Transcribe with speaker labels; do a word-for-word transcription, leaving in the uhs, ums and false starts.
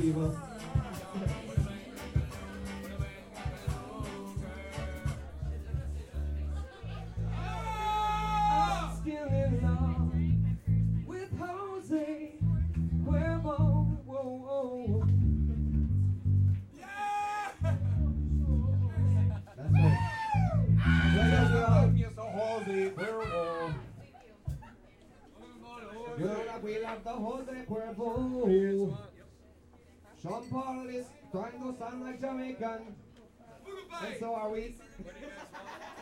Speaker 1: people. I'm still in love with Jose Cuervo. Whoa, whoa. Yeah! That's right. Jose Cuervo. You know that we love the Jose Cuervo. Sean Paul is trying to sound like Jamaican, and so are we.